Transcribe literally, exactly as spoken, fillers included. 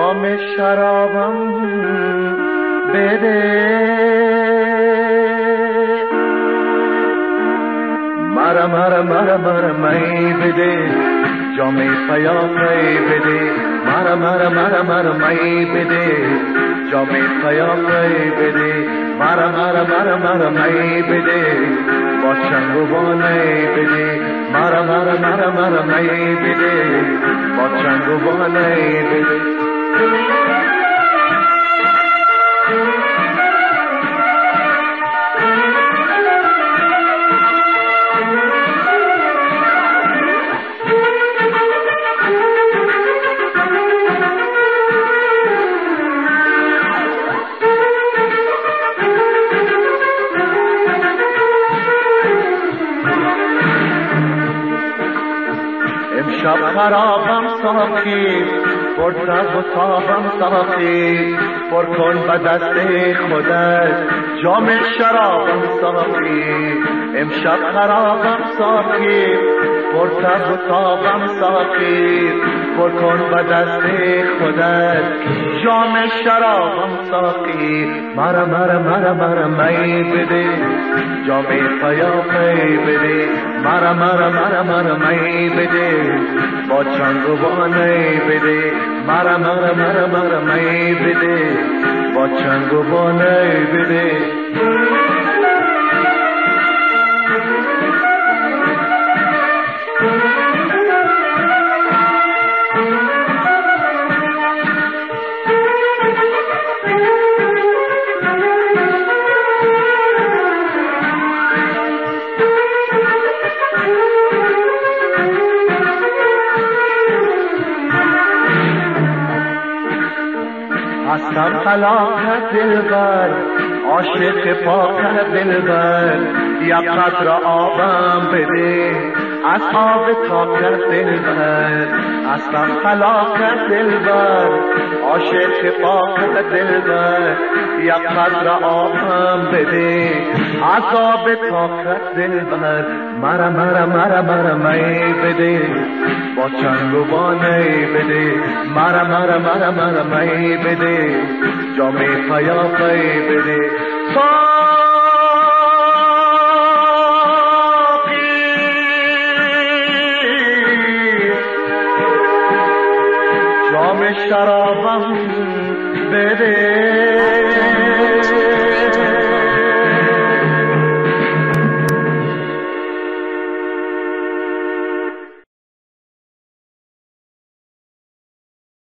جام شرابم بده، مرا مرا مرا مرا می بده، جام پیاپی بده، مرا مرا مرا مرا می بده، جام پیاپی بده، مرا مرا مرا مرا می بده، با چنگ و بانه بده، مرا مرا مرا مرا می بده، با چنگ و بانه بده. امشب خرابم ساقی، پرتب و تابم ساقی، پر کن به دست خودت جام شرابم ساقی. امشب خرابم ساقی، پرتب و تابم ساقی، پر کن به دست خودت جام شرابم ساقی. مرا مرا مرا مرا می بده، جام پیاپی بده، مرا مرا مرا مرا می بده، با چنگ و بانه بده، مرا مرا مرا مرا می بده، با چنگ و بانه بده. هستم خلاق دلبر، عاشق پاک دلبر، یک قطره آبم بده، از آب تاک دلبر. هستم خلاق دلبر، عاشق پاک دلبر، یک قطره آبم بده، از آب تاک دلبر. مرا مرا مرا مرا می بده، با چنگ و بانه بده، مرا مرا مرا مرا می بده، جام پیاپی بده. ساقی جام شرابم بده.